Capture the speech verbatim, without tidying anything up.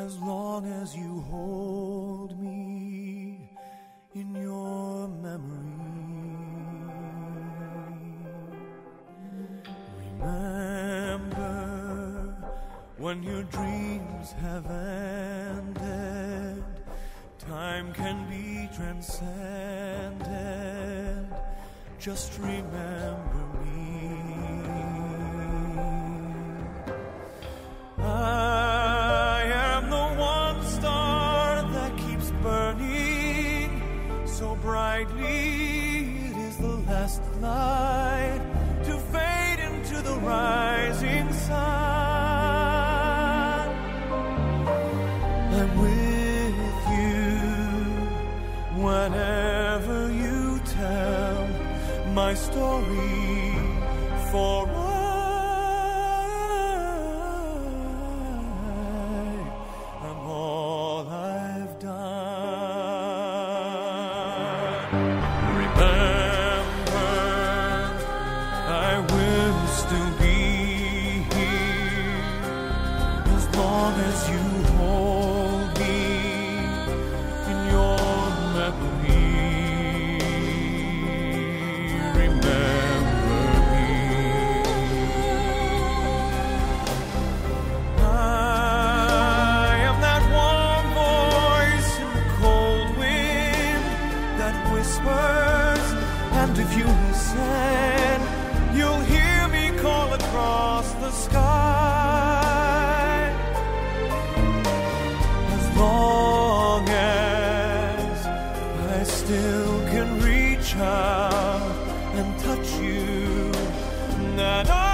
as long as you hold me in your memory. Remember when your dreams have ended, time can be transcended. Just remember me. I am the one star that keeps burning so brightly. It is the last light to fade into the rising sun. I'm with you whenever you tell my story, for I am all I've done. Remember, I will still be here as long as you hold me in your memory. And if you listen, you'll hear me call across the sky. As long as I still can reach out and touch you, and I